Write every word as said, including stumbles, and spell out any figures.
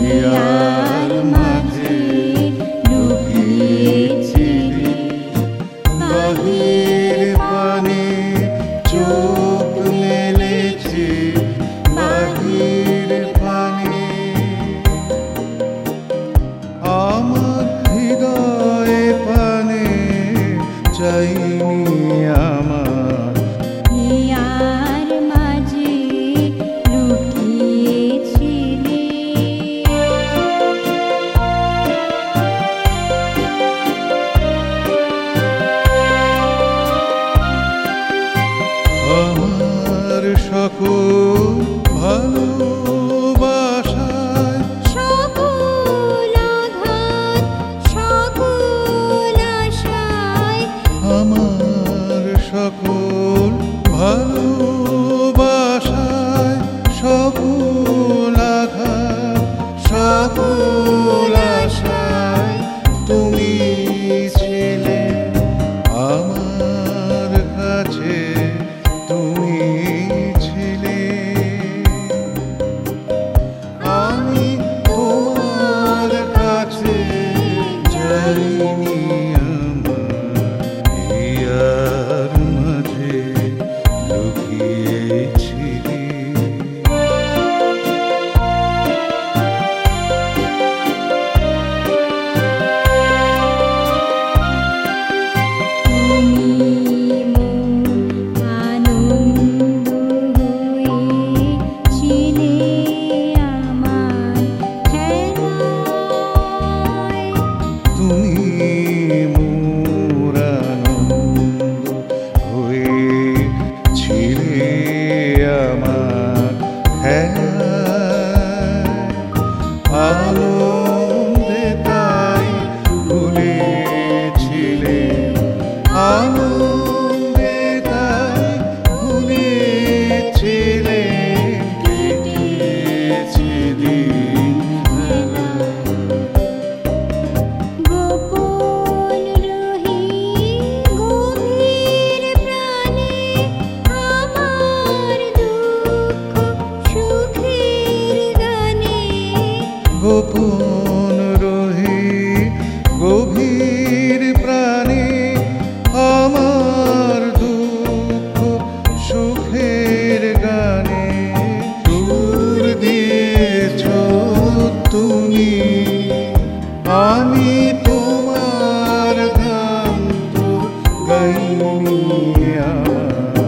here মাঝে লুকিয়েছিলি বাহির পানে চোখ মেলেছি বাহির পানে আমার হৃদয় পানে চাইনি আমার হিয়ার মাঝে লুকিয়েছিলি আমার সকল ভালোবাসায় সকল আঘাত সকল আশায় আমার সকল ভালোবাসায় সকল আঘাত সকল আশায় তুমি ছিলে আমার কাছে তুমি ছিলে আমি তোমার কাছে যাইনি আমার হিয়ার মাঝে লুকিয়েছিলি তুমি মোর আনন্দ হয়েছিলে আমার খেলায় তুমি মোর আনন্দ হয়েছিলে আমার খেলায় আনন্দে তাই ভুলেছিলে আনন্দে তাই ভুলেছিলে কেটেছে দিন বেলা গোপন রহি গভীর প্রাণে আমার দুঃখ সুখের গানে গোপন রহি গভীর প্রাণে আমার দুঃখ সুখের গানে সুর দিয়েছ তুমি আমি তোমার গান তো গাইনি আমার